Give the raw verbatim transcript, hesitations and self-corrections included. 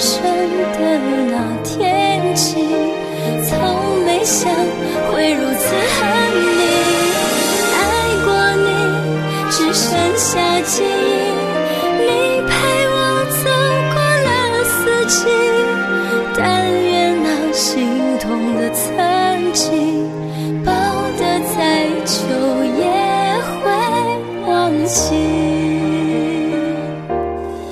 生的那天起，从没想会如此恨你。爱过你，只剩下记忆，你陪我走过了四季，但愿那心痛的曾经。